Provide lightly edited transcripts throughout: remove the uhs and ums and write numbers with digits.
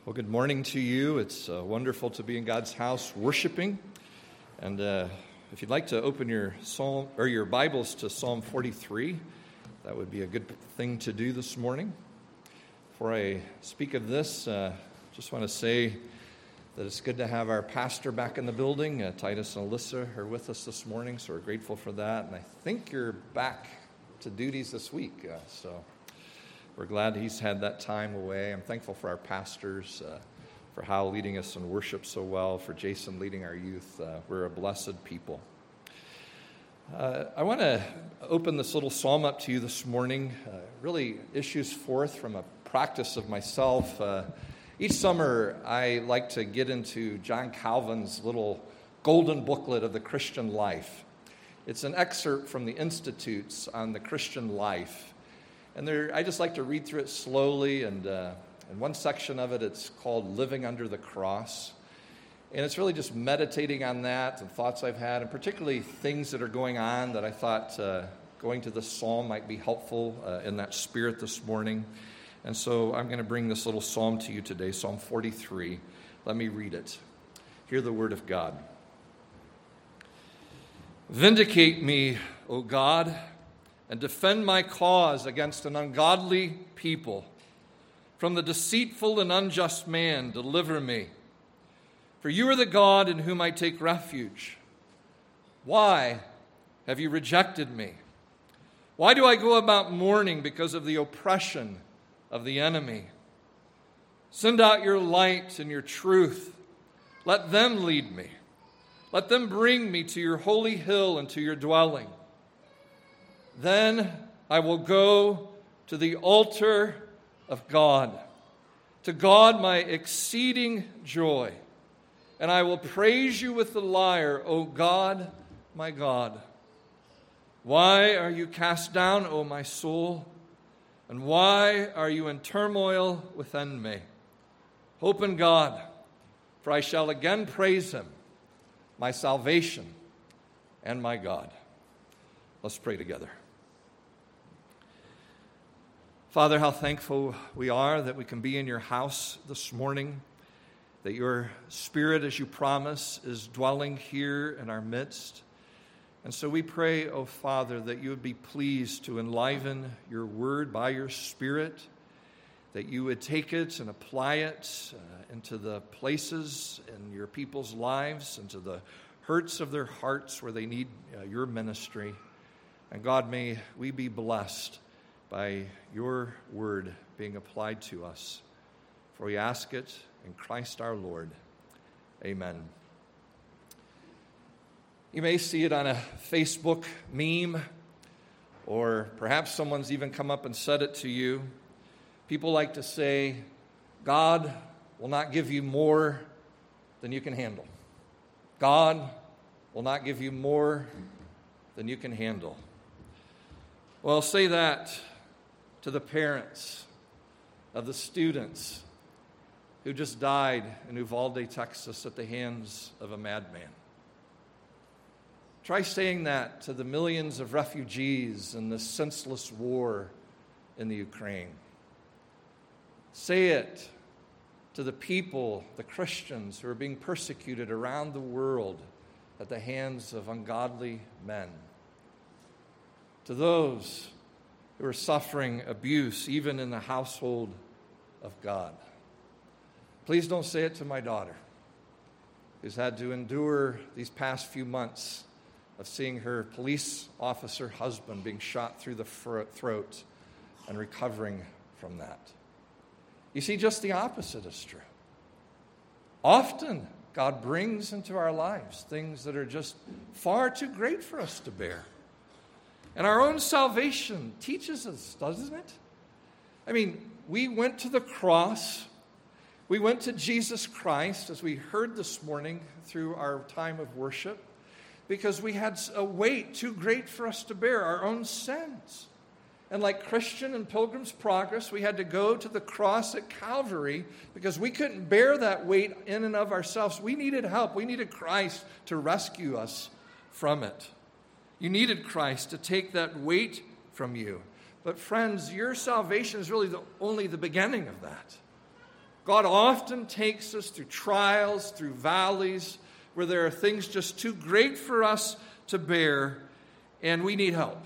Well, good morning to you. It's wonderful to be in God's house worshiping. And if you'd like to open your psalm or your Bibles to Psalm 43, that would be a good thing to do this morning. Before I speak of this, just want to say that it's good to have our pastor back in the building. Titus and Alyssa are with us this morning, so we're grateful for that. And I think you're back to duties this week, so we're glad he's had that time away. I'm thankful for our pastors, for Hal leading us in worship so well, for Jason leading our youth. We're a blessed people. I want to open this little psalm up to you this morning. Really issues forth from a practice of myself. Each summer, I like to get into John Calvin's little golden booklet of the Christian life. It's an excerpt from the Institutes on the Christian life. And I just like to read through it slowly, and in one section of it, it's called Living Under the Cross. And it's really just meditating on that and thoughts I've had, and particularly things that are going on that I thought going to this psalm might be helpful in that spirit this morning. And so I'm going to bring this little psalm to you today, Psalm 43. Let me read it. Hear the word of God. Vindicate me, O God, and defend my cause against an ungodly people. From the deceitful and unjust man, deliver me. For you are the God in whom I take refuge. Why have you rejected me? Why do I go about mourning because of the oppression of the enemy? Send out your light and your truth. Let them lead me. Let them bring me to your holy hill and to your dwelling. Then I will go to the altar of God, to God my exceeding joy, and I will praise you with the lyre, O God, my God. Why are you cast down, O my soul? And why are you in turmoil within me? Hope in God, for I shall again praise him, my salvation and my God. Let's pray together. Father, how thankful we are that we can be in your house this morning, that your Spirit, as you promise, is dwelling here in our midst. And so we pray, O Father, that you would be pleased to enliven your word by your Spirit, that you would take it and apply it into the places in your people's lives, into the hurts of their hearts where they need your ministry. And God, may we be blessed by your word being applied to us. For we ask it in Christ our Lord. Amen. You may see it on a Facebook meme, or perhaps someone's even come up and said it to you. People like to say, God will not give you more than you can handle. God will not give you more than you can handle. Well, say that to the parents of the students who just died in Uvalde, Texas at the hands of a madman. Try saying that to the millions of refugees in this senseless war in the Ukraine. Say it to the people, the Christians, who are being persecuted around the world at the hands of ungodly men. To those who are suffering abuse, even in the household of God. Please don't say it to my daughter, who's had to endure these past few months of seeing her police officer husband being shot through the throat and recovering from that. You see, just the opposite is true. Often, God brings into our lives things that are just far too great for us to bear. And our own salvation teaches us, doesn't it? I mean, we went to the cross. We went to Jesus Christ, as we heard this morning through our time of worship, because we had a weight too great for us to bear, our own sins. And like Christian in Pilgrim's Progress, we had to go to the cross at Calvary because we couldn't bear that weight in and of ourselves. We needed help. We needed Christ to rescue us from it. You needed Christ to take that weight from you. But friends, your salvation is really only the beginning of that. God often takes us through trials, through valleys, where there are things just too great for us to bear, and we need help.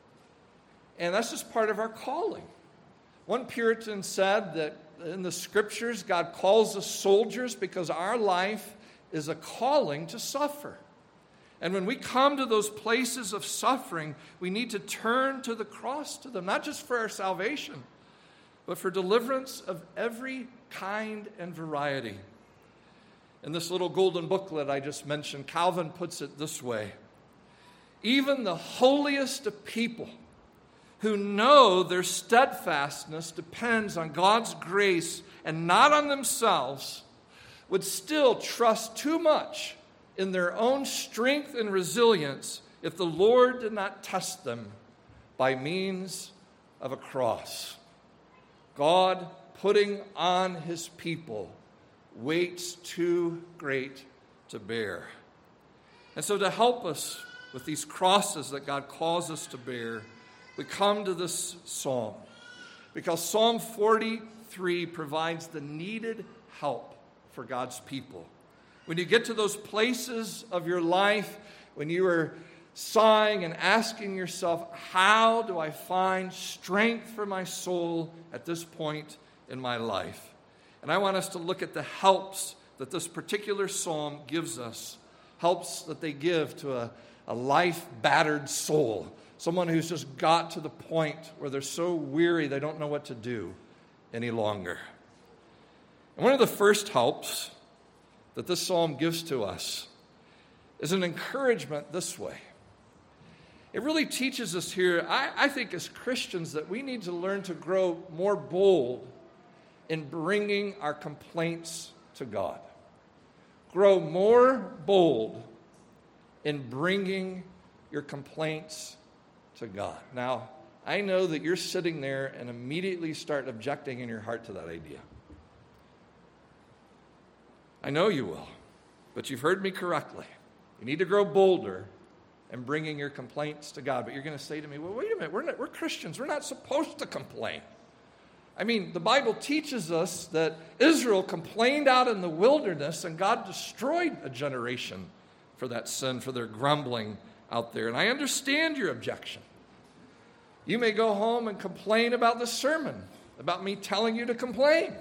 And that's just part of our calling. One Puritan said that in the Scriptures, God calls us soldiers because our life is a calling to suffer. And when we come to those places of suffering, we need to turn to the cross to them, not just for our salvation, but for deliverance of every kind and variety. In this little golden booklet I just mentioned, Calvin puts it this way: even the holiest of people who know their steadfastness depends on God's grace and not on themselves would still trust too much in their own strength and resilience if the Lord did not test them by means of a cross. God putting on his people weights too great to bear. And so to help us with these crosses that God calls us to bear, we come to this psalm because Psalm 43 provides the needed help for God's people. When you get to those places of your life when you are sighing and asking yourself, how do I find strength for my soul at this point in my life? And I want us to look at the helps that this particular psalm gives us, helps that they give to a life-battered soul, someone who's just got to the point where they're so weary they don't know what to do any longer. And one of the first helps that this psalm gives to us is an encouragement this way. It really teaches us here, I think as Christians, that we need to learn to grow more bold in bringing our complaints to God. Grow more bold in bringing your complaints to God. Now, I know that you're sitting there and immediately start objecting in your heart to that idea. I know you will, but you've heard me correctly. You need to grow bolder in bringing your complaints to God. But you're going to say to me, well, wait a minute, we're Christians. We're not supposed to complain. I mean, the Bible teaches us that Israel complained out in the wilderness, and God destroyed a generation for that sin, for their grumbling out there. And I understand your objection. You may go home and complain about the sermon, about me telling you to complain.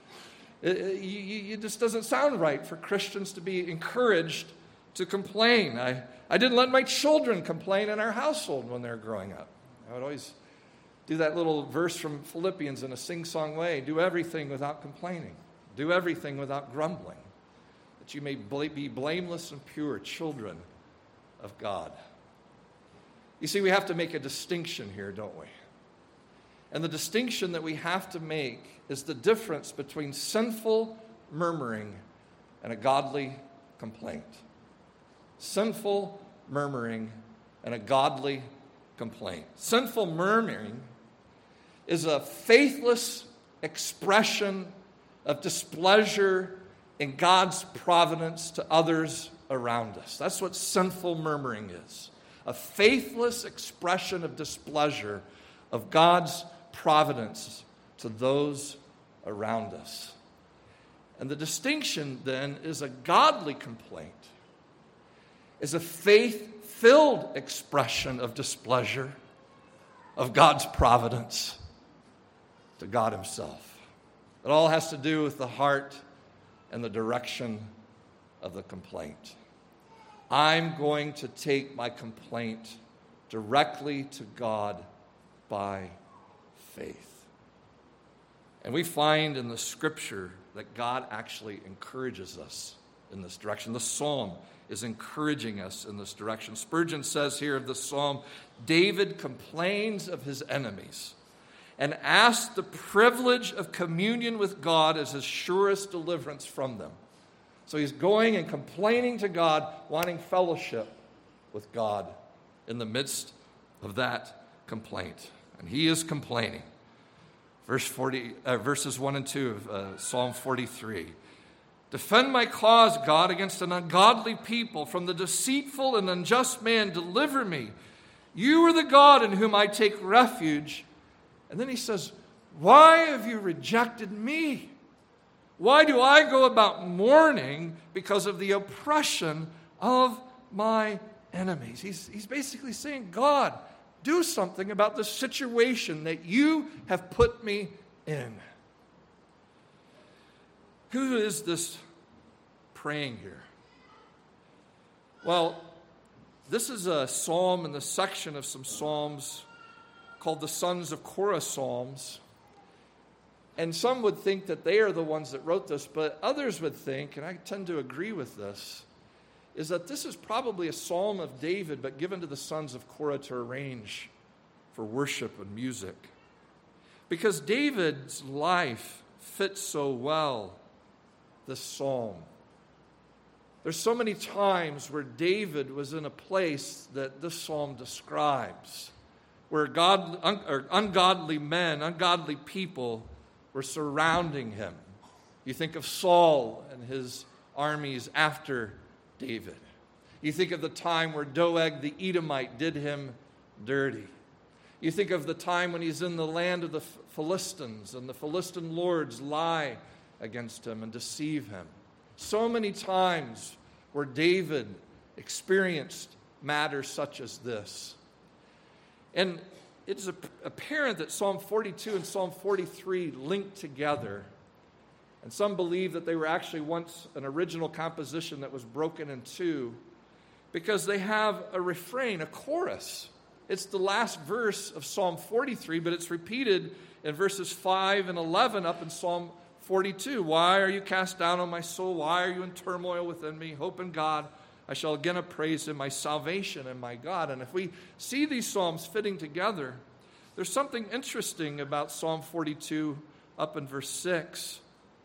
It just doesn't sound right for Christians to be encouraged to complain. I didn't let my children complain in our household when they were growing up. I would always do that little verse from Philippians in a sing-song way. Do everything without complaining. Do everything without grumbling, that you may be blameless and pure children of God. You see, we have to make a distinction here, don't we? And the distinction that we have to make is the difference between sinful murmuring and a godly complaint. Sinful murmuring and a godly complaint. Sinful murmuring is a faithless expression of displeasure in God's providence to others around us. That's what sinful murmuring is. A faithless expression of displeasure of God's providence to those around us. And the distinction then is a godly complaint, is a faith-filled expression of displeasure of God's providence to God himself. It all has to do with the heart and the direction of the complaint. I'm going to take my complaint directly to God by faith. And we find in the Scripture that God actually encourages us in this direction. The Psalm is encouraging us in this direction. Spurgeon says here of the Psalm, David complains of his enemies and asks the privilege of communion with God as his surest deliverance from them. So he's going and complaining to God, wanting fellowship with God in the midst of that complaint. And he is complaining. Verses 1 and 2 of Psalm 43. Defend my cause, God, against an ungodly people. From the deceitful and unjust man, deliver me. You are the God in whom I take refuge. And then he says, why have you rejected me? Why do I go about mourning because of the oppression of my enemies? He's basically saying, God, do something about the situation that you have put me in. Who is this praying here? Well, this is a psalm in the section of some psalms called the Sons of Korah Psalms. And some would think that they are the ones that wrote this, but others would think, and I tend to agree with this, is that this is probably a psalm of David, but given to the sons of Korah to arrange for worship and music. Because David's life fits so well this psalm. There's so many times where David was in a place that this psalm describes, where ungodly men, ungodly people were surrounding him. You think of Saul and his armies after David. You think of the time where Doeg the Edomite did him dirty. You think of the time when he's in the land of the Philistines and the Philistine lords lie against him and deceive him. So many times where David experienced matters such as this. And it's apparent that Psalm 42 and Psalm 43 link together. And some believe that they were actually once an original composition that was broken in two because they have a refrain, a chorus. It's the last verse of Psalm 43, but it's repeated in verses 5 and 11 up in Psalm 42. Why are you cast down, O my soul? Why are you in turmoil within me? Hope in God. I shall again appraise him, my salvation and my God. And if we see these psalms fitting together, there's something interesting about Psalm 42 up in verse 6,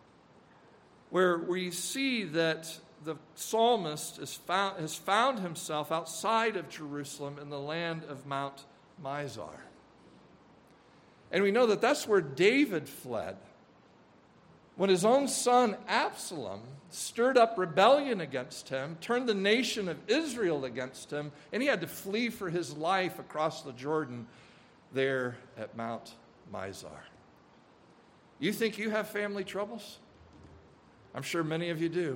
where we see that the psalmist has found himself outside of Jerusalem in the land of Mount Mizar. And we know that that's where David fled when his own son Absalom stirred up rebellion against him, turned the nation of Israel against him, and he had to flee for his life across the Jordan there at Mount Mizar. You think you have family troubles? I'm sure many of you do.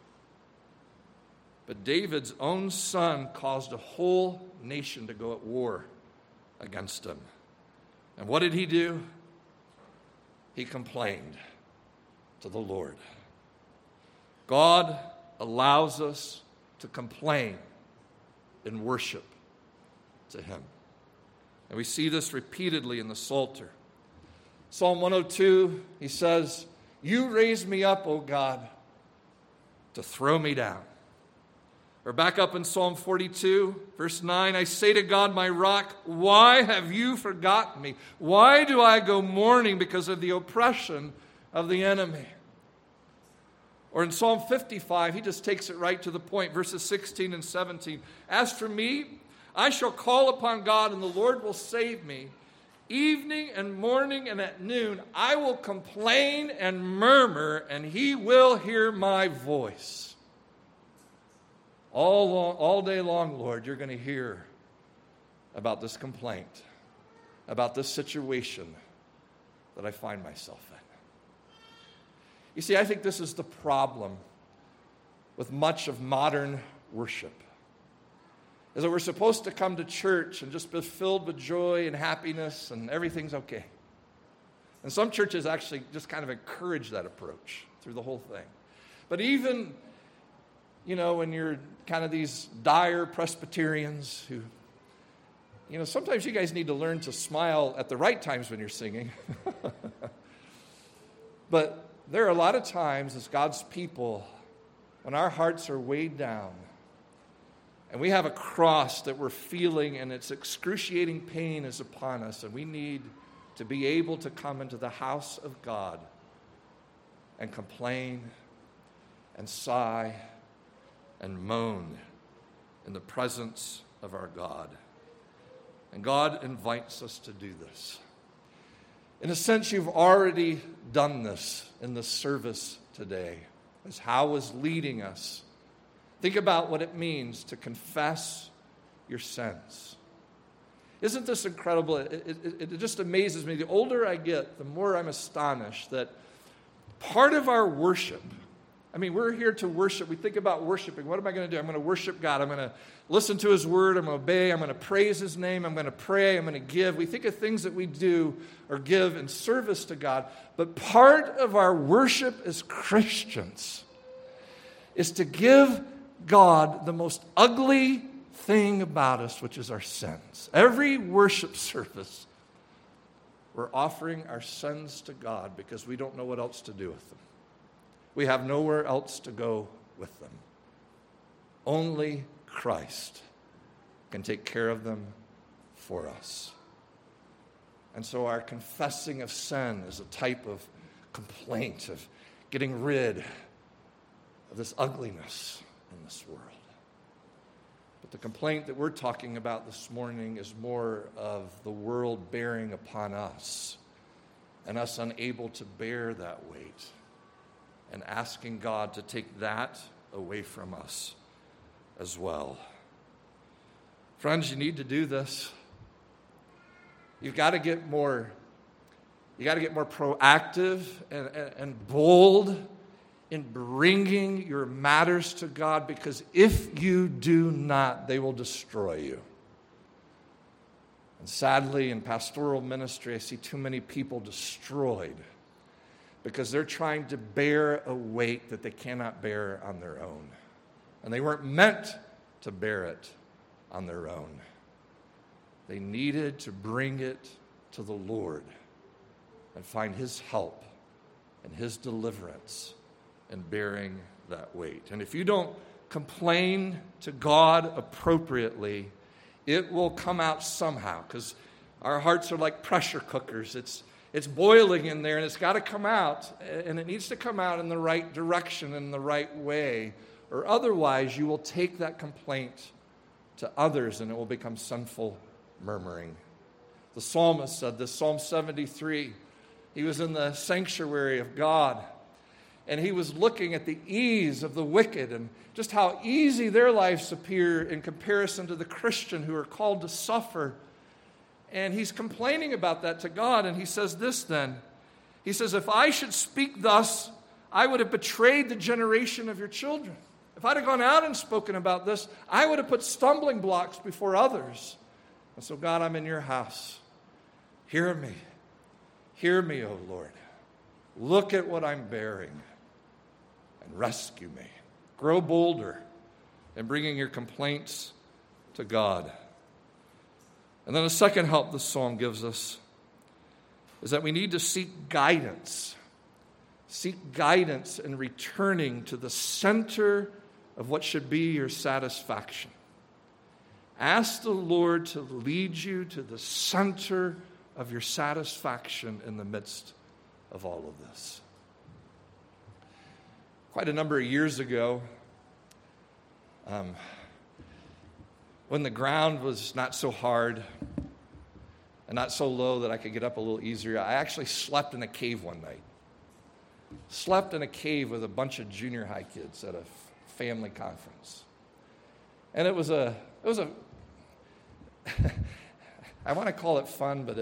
But David's own son caused a whole nation to go at war against him. And what did he do? He complained to the Lord. God allows us to complain in worship to him. And we see this repeatedly in the Psalter. Psalm 102, he says, you raise me up, O God, to throw me down. Or back up in Psalm 42, verse 9, I say to God, my rock, why have you forgotten me? Why do I go mourning because of the oppression of the enemy? Or in Psalm 55, he just takes it right to the point, verses 16 and 17. As for me, I shall call upon God, and the Lord will save me. Evening and morning and at noon, I will complain and murmur, and he will hear my voice. All day long, Lord, you're going to hear about this complaint, about this situation that I find myself in. You see, I think this is the problem with much of modern worship, is that we're supposed to come to church and just be filled with joy and happiness and everything's okay. And some churches actually just kind of encourage that approach through the whole thing. But even, when you're kind of these dire Presbyterians who, sometimes you guys need to learn to smile at the right times when you're singing. But there are a lot of times as God's people when our hearts are weighed down and we have a cross that we're feeling and its excruciating pain is upon us, and we need to be able to come into the house of God and complain and sigh and moan in the presence of our God. And God invites us to do this. In a sense, you've already done this in the service today, as Hal was leading us. Think about what it means to confess your sins. Isn't this incredible? It just amazes me. The older I get, the more I'm astonished that part of our worship, I mean, we're here to worship. We think about worshiping. What am I going to do? I'm going to worship God. I'm going to listen to His Word. I'm going to obey. I'm going to praise His name. I'm going to pray. I'm going to give. We think of things that we do or give in service to God. But part of our worship as Christians is to give God the most ugly thing about us, which is our sins. Every worship service, we're offering our sins to God because we don't know what else to do with them. We have nowhere else to go with them. Only Christ can take care of them for us. And so our confessing of sin is a type of complaint, of getting rid of this ugliness in this world. But the complaint that we're talking about this morning is more of the world bearing upon us and us unable to bear that weight, and asking God to take that away from us as well. Friends, you need to do this. You've got to get more proactive and bold in bringing your matters to God, because if you do not, they will destroy you. And sadly, in pastoral ministry, I see too many people destroyed because they're trying to bear a weight that they cannot bear on their own. And they weren't meant to bear it on their own. They needed to bring it to the Lord and find His help and His deliverance in bearing that weight. And if you don't complain to God appropriately, it will come out somehow, because our hearts are like pressure cookers. It's boiling in there, and it's got to come out, and it needs to come out in the right direction, in the right way, or otherwise you will take that complaint to others, and it will become sinful murmuring. The psalmist said this, Psalm 73. He was in the sanctuary of God, and he was looking at the ease of the wicked and just how easy their lives appear in comparison to the Christian who are called to suffer. And he's complaining about that to God, and he says this then. He says, if I should speak thus, I would have betrayed the generation of your children. If I'd have gone out and spoken about this, I would have put stumbling blocks before others. And so, God, I'm in your house. Hear me. Hear me, O Lord. Look at what I'm bearing and rescue me. Grow bolder in bringing your complaints to God. And then the second help this psalm gives us is that we need to seek guidance. Seek guidance in returning to the center of what should be your satisfaction. Ask the Lord to lead you to the center of your satisfaction in the midst of all of this. Quite a number of years ago, when the ground was not so hard and not so low that I could get up a little easier, I actually slept in a cave one night. Slept in a cave with a bunch of junior high kids at a family conference. And it was a I want to call it fun, but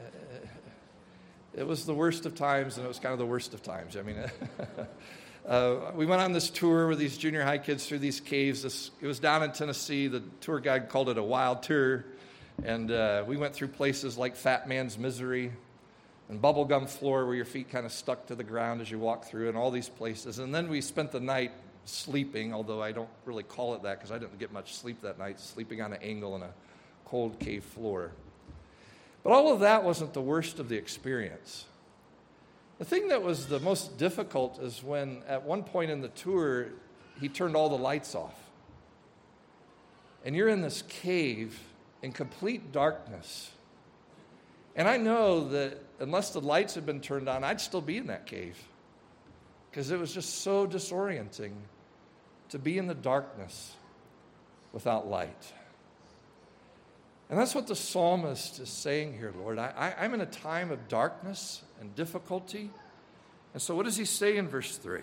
it was the worst of times, and it was kind of the worst of times. I mean, we went on this tour with these junior high kids through these caves. It was down in Tennessee. The tour guide called it a wild tour. And we went through places like Fat Man's Misery and Bubblegum Floor, where your feet kind of stuck to the ground as you walk through, and all these places. And then we spent the night sleeping, although I don't really call it that because I didn't get much sleep that night, sleeping on an angle in a cold cave floor. But all of that wasn't the worst of the experience. The thing that was the most difficult is when, at one point in the tour, he turned all the lights off. And you're in this cave in complete darkness. And I know that unless the lights had been turned on, I'd still be in that cave, because it was just so disorienting to be in the darkness without light. And that's what the psalmist is saying here, Lord. I'm in a time of darkness and difficulty. And so what does he say in verse 3?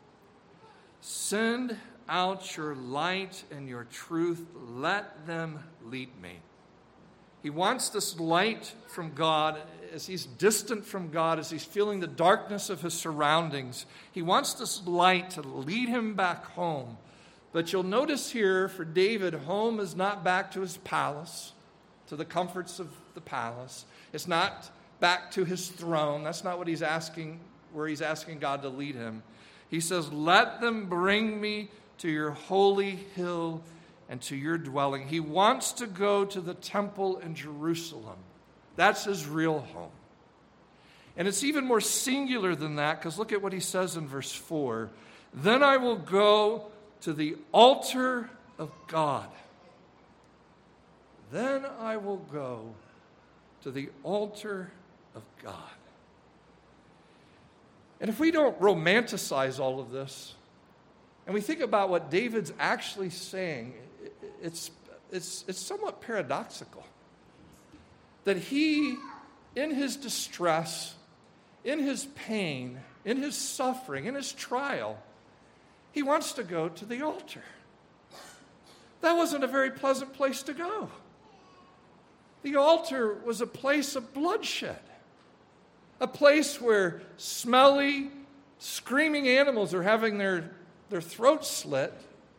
Send out your light and your truth. Let them lead me. He wants this light from God as he's distant from God, as he's feeling the darkness of his surroundings. He wants this light to lead him back home. But you'll notice here for David, home is not back to his palace, to the comforts of the palace. It's not back to his throne. That's not what he's asking, where he's asking God to lead him. He says, let them bring me to your holy hill and to your dwelling. He wants to go to the temple in Jerusalem. That's his real home. And it's even more singular than that, because look at what he says in verse 4. Then I will go to the altar of God. Then I will go to the altar of God. And if we don't romanticize all of this, and we think about what David's actually saying, it's somewhat paradoxical. That he, in his distress, in his pain, in his suffering, in his trial, he wants to go to the altar. That wasn't a very pleasant place to go. The altar was a place of bloodshed, a place where smelly, screaming animals are having their throats slit,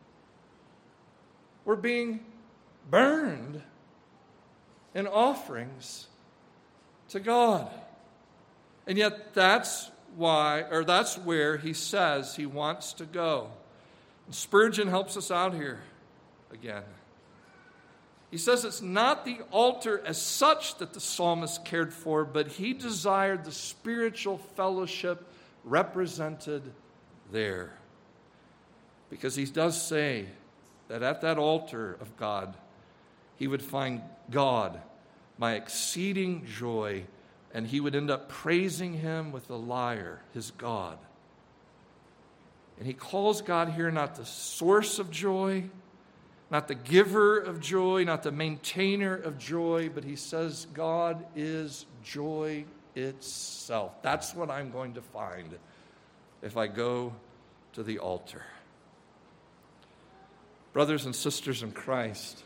were being burned in offerings to God. And yet that's where he says he wants to go. And Spurgeon helps us out here again. He says it's not the altar as such that the psalmist cared for, but he desired the spiritual fellowship represented there. Because he does say that at that altar of God, he would find God, my exceeding joy, and he would end up praising him with the lyre, his God. And he calls God here not the source of joy, not the giver of joy, not the maintainer of joy, but he says God is joy itself. That's what I'm going to find if I go to the altar. Brothers and sisters in Christ,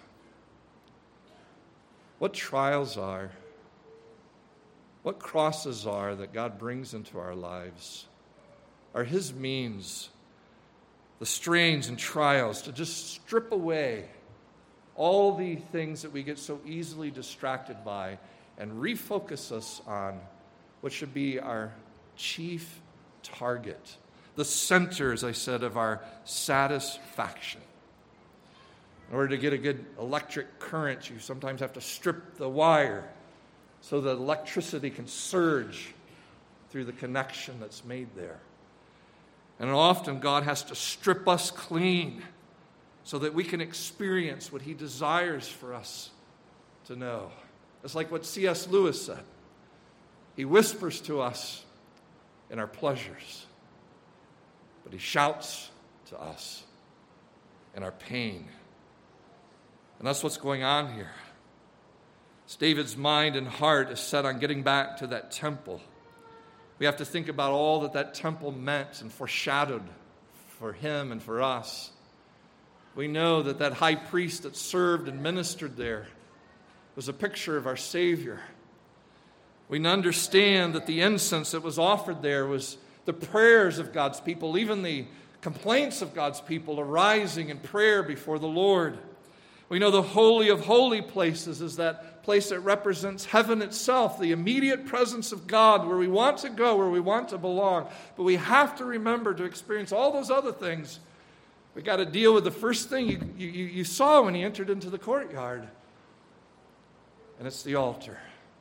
what trials are, what crosses are that God brings into our lives are his means, the strains and trials, to just strip away all the things that we get so easily distracted by and refocus us on what should be our chief target, the center, as I said, of our satisfaction. In order to get a good electric current, you sometimes have to strip the wire so that electricity can surge through the connection that's made there. And often God has to strip us clean so that we can experience what he desires for us to know. It's like what C.S. Lewis said. He whispers to us in our pleasures, but he shouts to us in our pain. And that's what's going on here. As David's mind and heart is set on getting back to that temple, we have to think about all that temple meant and foreshadowed for him and for us. We know that high priest that served and ministered there was a picture of our Savior. We understand that the incense that was offered there was the prayers of God's people, even the complaints of God's people arising in prayer before the Lord. We know the Holy of Holy Places is that place that represents heaven itself, the immediate presence of God, where we want to go, where we want to belong. But we have to remember to experience all those other things. We got to deal with the first thing you saw when you entered into the courtyard. And it's the altar.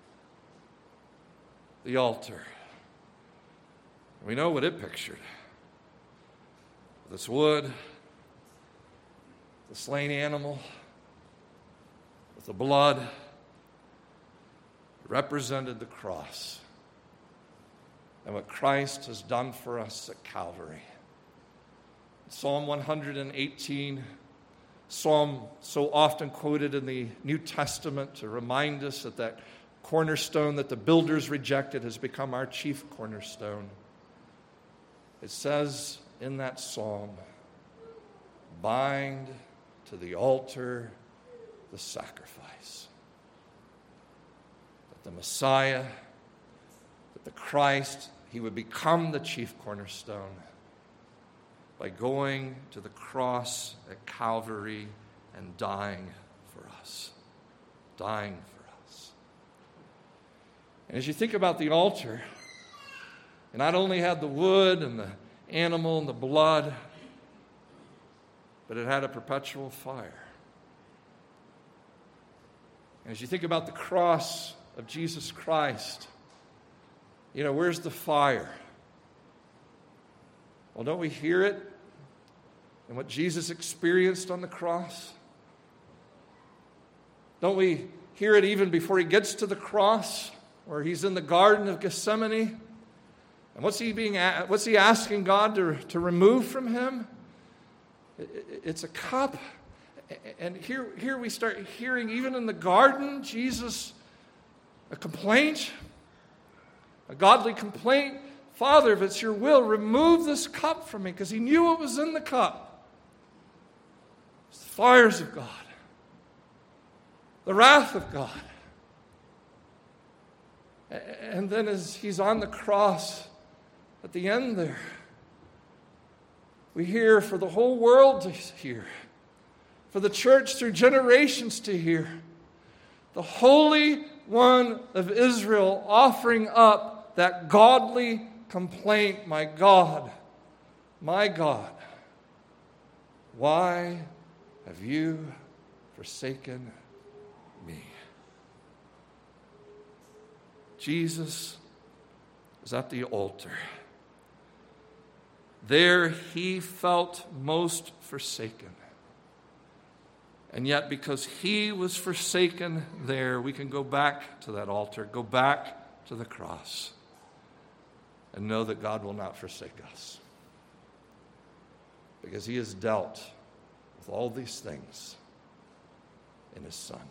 The altar. We know what it pictured. This wood, the slain animal, with the blood, represented the cross and what Christ has done for us at Calvary. Psalm 118, psalm so often quoted in the New Testament to remind us that cornerstone that the builders rejected has become our chief cornerstone. It says in that psalm, bind to the altar the sacrifice. the Messiah, that the Christ, he would become the chief cornerstone by going to the cross at Calvary and dying for us. Dying for us. And as you think about the altar, it not only had the wood and the animal and the blood, but it had a perpetual fire. And as you think about the cross of Jesus Christ, where's the fire? Well, don't we hear it in what Jesus experienced on the cross? Don't we hear it even before he gets to the cross, where he's in the Garden of Gethsemane? And what's he asking God to remove from him? It's a cup. And here we start hearing, even in the garden, Jesus, a complaint, a godly complaint. Father, if it's your will, remove this cup from me, because he knew what was in the cup. It's the fires of God, the wrath of God. And then as he's on the cross, at the end there, we hear for the whole world to hear, for the church through generations to hear, the Holy One of Israel offering up that godly complaint, my God, why have you forsaken me? Jesus is at the altar. There he felt most forsaken. And yet, because he was forsaken there, we can go back to that altar, go back to the cross, and know that God will not forsake us. Because he has dealt with all these things in his Son.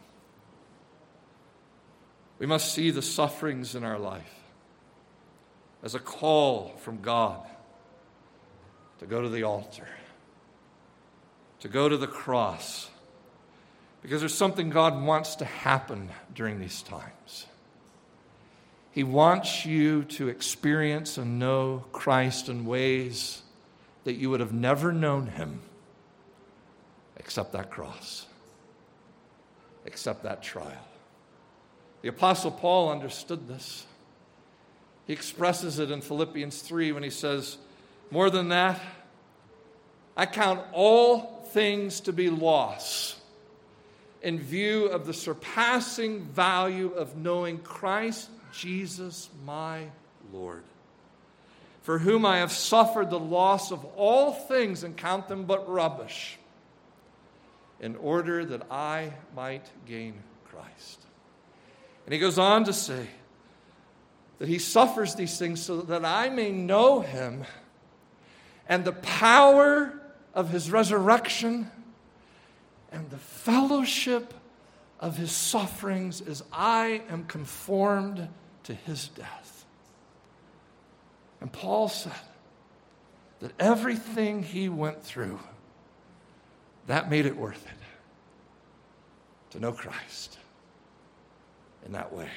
We must see the sufferings in our life as a call from God to go to the altar, to go to the cross, because there's something God wants to happen during these times. He wants you to experience and know Christ in ways that you would have never known him except that cross, except that trial. The Apostle Paul understood this. He expresses it in Philippians 3 when he says, more than that, I count all things to be loss in view of the surpassing value of knowing Christ Jesus my Lord, for whom I have suffered the loss of all things and count them but rubbish, in order that I might gain Christ. And he goes on to say that he suffers these things so that I may know him and the power of his resurrection and the fellowship of his sufferings as I am conformed to his death. And Paul said that everything he went through, that made it worth it to know Christ in that way.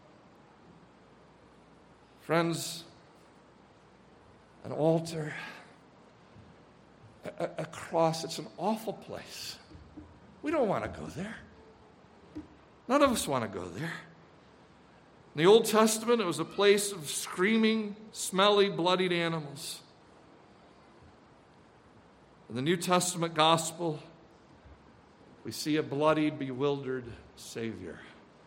Friends, an altar, a cross, it's an awful place. We don't want to go there. None of us want to go there. In the Old Testament, it was a place of screaming, smelly, bloodied animals. In the New Testament gospel, we see a bloodied, bewildered Savior.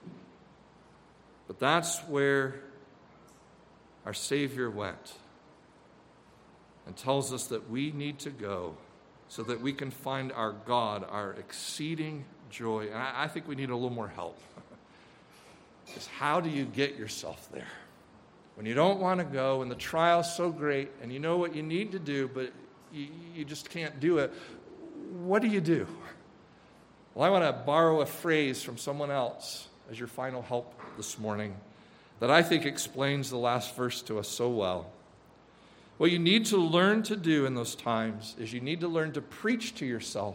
But that's where our Savior went and tells us that we need to go so that we can find our God, our exceeding joy. And I think we need a little more help. Because how do you get yourself there? When you don't want to go and the trial's so great and you know what you need to do, but you just can't do it, what do you do? Well, I want to borrow a phrase from someone else as your final help this morning that I think explains the last verse to us so well. What you need to learn to do in those times is you need to learn to preach to yourself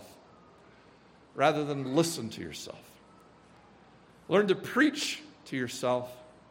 rather than listen to yourself. Learn to preach to yourself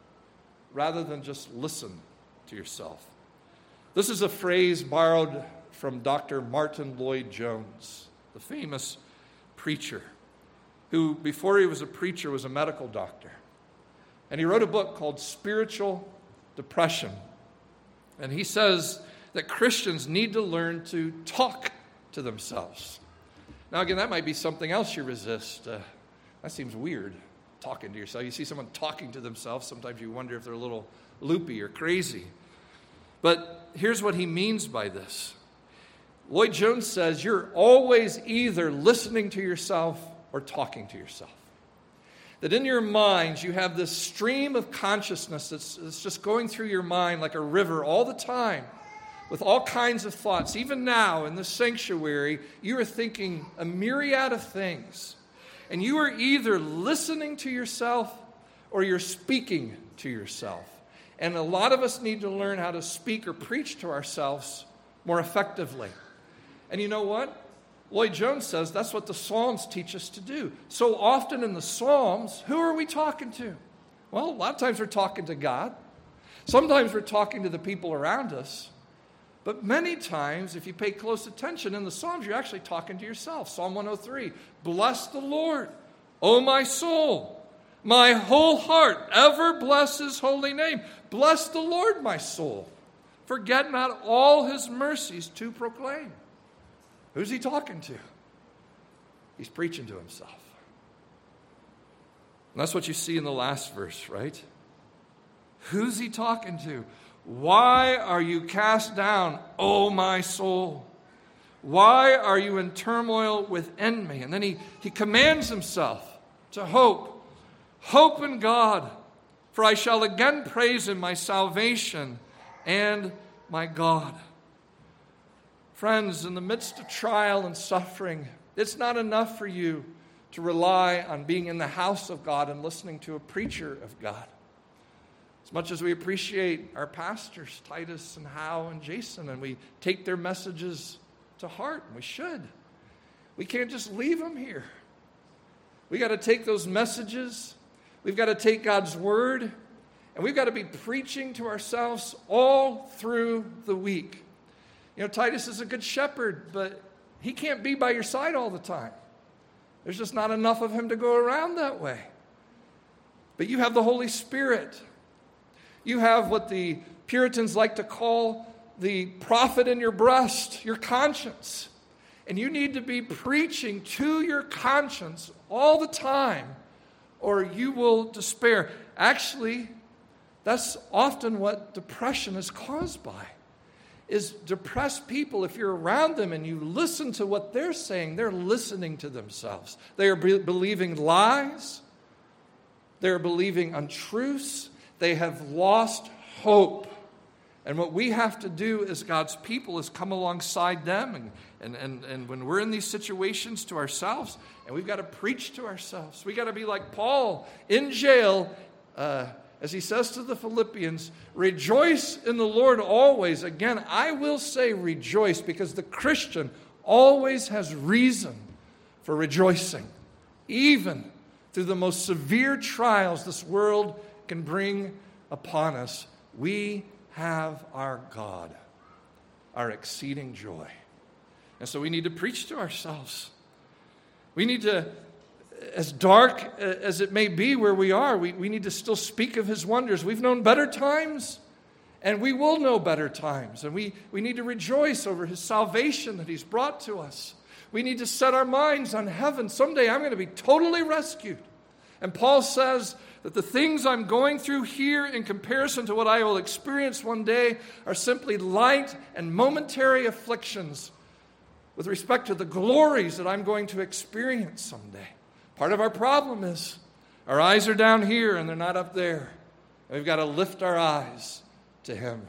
rather than just listen to yourself. This is a phrase borrowed from Dr. Martin Lloyd-Jones, the famous preacher, who before he was a preacher was a medical doctor. And he wrote a book called Spiritual Depression. And he says that Christians need to learn to talk to themselves. Now again, that might be something else you resist. That seems weird, talking to yourself. You see someone talking to themselves, sometimes you wonder if they're a little loopy or crazy. But here's what he means by this. Lloyd-Jones says you're always either listening to yourself or talking to yourself. That in your minds you have this stream of consciousness that's just going through your mind like a river all the time with all kinds of thoughts. Even now in this sanctuary, you are thinking a myriad of things. And you are either listening to yourself or you're speaking to yourself. And a lot of us need to learn how to speak or preach to ourselves more effectively. And you know what? Lloyd-Jones says that's what the Psalms teach us to do. So often in the Psalms, who are we talking to? Well, a lot of times we're talking to God. Sometimes we're talking to the people around us. But many times, if you pay close attention in the Psalms, you're actually talking to yourself. Psalm 103, bless the Lord, O my soul. My whole heart ever bless his holy name. Bless the Lord, my soul. Forget not all his mercies to proclaim. Who's he talking to? He's preaching to himself. And that's what you see in the last verse, right? Who's he talking to? Why are you cast down, O my soul? Why are you in turmoil within me? And then he commands himself to hope. Hope in God, for I shall again praise him, my salvation and my God. Friends, in the midst of trial and suffering, it's not enough for you to rely on being in the house of God and listening to a preacher of God. As much as we appreciate our pastors, Titus and Hal and Jason, and we take their messages to heart, and we should. We can't just leave them here. We got to take those messages. We've got to take God's word, and we've got to be preaching to ourselves all through the week. You know, Titus is a good shepherd, but he can't be by your side all the time. There's just not enough of him to go around that way. But you have the Holy Spirit. You have what the Puritans like to call the prophet in your breast, your conscience. And you need to be preaching to your conscience all the time, or you will despair. Actually, that's often what depression is caused by, is depressed people. If you're around them and you listen to what they're saying, they're listening to themselves. They are believing lies. They're believing untruths. They have lost hope. And what we have to do as God's people is come alongside them and when we're in these situations to ourselves, and we've got to preach to ourselves. We've got to be like Paul in jail, as he says to the Philippians, rejoice in the Lord always. Again, I will say rejoice, because the Christian always has reason for rejoicing, even through the most severe trials this world can bring upon us. We have our God, our exceeding joy. And so we need to preach to ourselves. We need to, as dark as it may be where we are, we need to still speak of his wonders. We've known better times, and we will know better times. And we need to rejoice over his salvation that he's brought to us. We need to set our minds on heaven. Someday I'm going to be totally rescued. And Paul says that the things I'm going through here in comparison to what I will experience one day are simply light and momentary afflictions with respect to the glories that I'm going to experience someday. Part of our problem is our eyes are down here and they're not up there. And we've got to lift our eyes to him.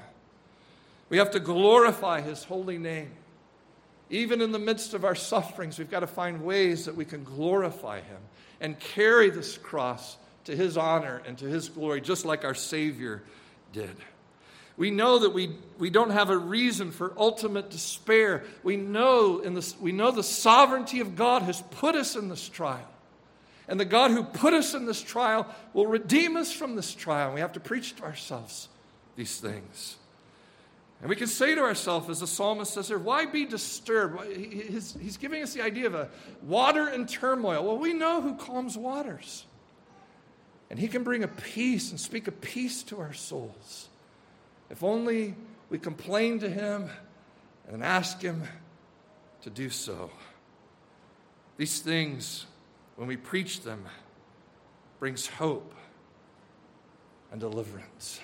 We have to glorify his holy name. Even in the midst of our sufferings, we've got to find ways that we can glorify him and carry this cross to his honor and to his glory, just like our Savior did. We know that we don't have a reason for ultimate despair. We know the sovereignty of God has put us in this trial. And the God who put us in this trial will redeem us from this trial. And we have to preach to ourselves these things. And we can say to ourselves, as the psalmist says here, why be disturbed? He's giving us the idea of a water in turmoil. Well, we know who calms waters. And he can bring a peace and speak a peace to our souls. If only we complain to him and ask him to do so. These things, when we preach them, brings hope and deliverance.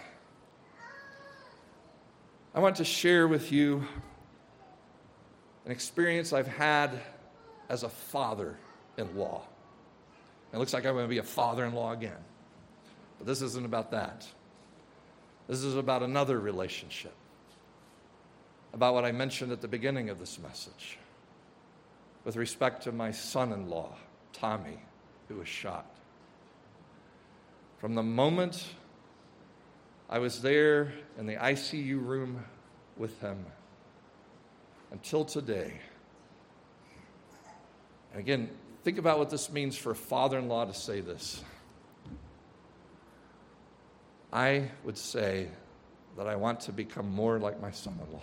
I want to share with you an experience I've had as a father-in-law. It looks like I'm going to be a father-in-law again. But this isn't about that. This is about another relationship. About what I mentioned at the beginning of this message. With respect to my son-in-law, Tommy, who was shot. From the moment I was there in the ICU room with him until today. And again, think about what this means for a father-in-law to say this. I would say that I want to become more like my son-in-law.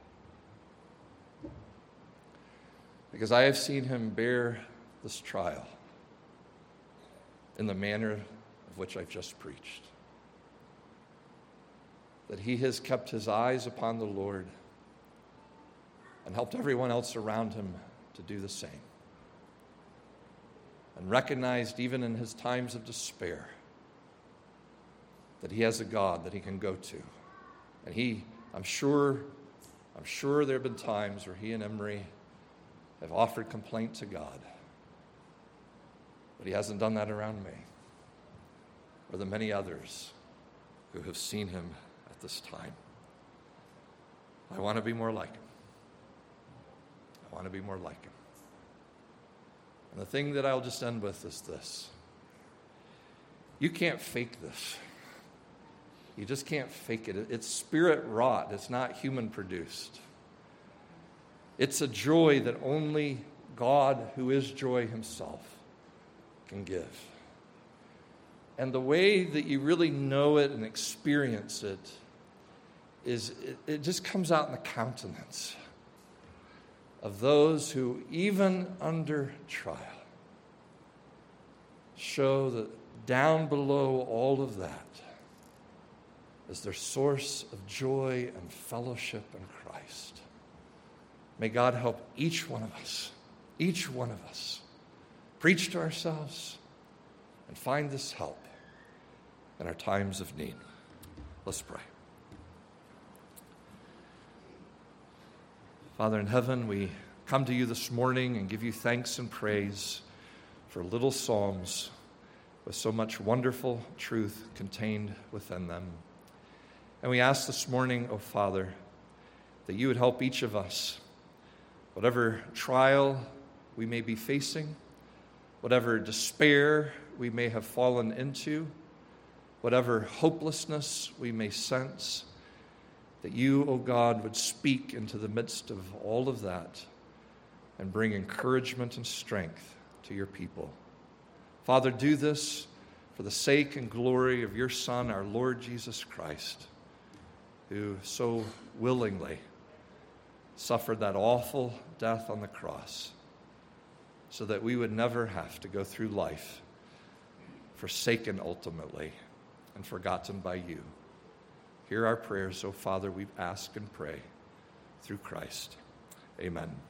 Because I have seen him bear this trial in the manner of which I've just preached. That he has kept his eyes upon the Lord and helped everyone else around him to do the same. And recognized even in his times of despair that he has a God that he can go to. And I'm sure there have been times where he and Emery have offered complaint to God. But he hasn't done that around me or the many others who have seen him at this time. I want to be more like him. I want to be more like him. And the thing that I'll just end with is this. You can't fake this. You just can't fake it. It's spirit wrought. It's not human produced. It's a joy that only God, who is joy himself, can give. And the way that you really know it and experience it is it just comes out in the countenance of those who, even under trial, show that down below all of that is their source of joy and fellowship in Christ. May God help each one of us, preach to ourselves and find this help in our times of need. Let's pray. Father in heaven, we come to you this morning and give you thanks and praise for little psalms with so much wonderful truth contained within them. And we ask this morning, O Father, that you would help each of us, whatever trial we may be facing, whatever despair we may have fallen into, whatever hopelessness we may sense, that you, O God, would speak into the midst of all of that and bring encouragement and strength to your people. Father, do this for the sake and glory of your Son, our Lord Jesus Christ, who so willingly suffered that awful death on the cross so that we would never have to go through life forsaken ultimately and forgotten by you. Hear our prayers, O Father, we ask and pray through Christ. Amen.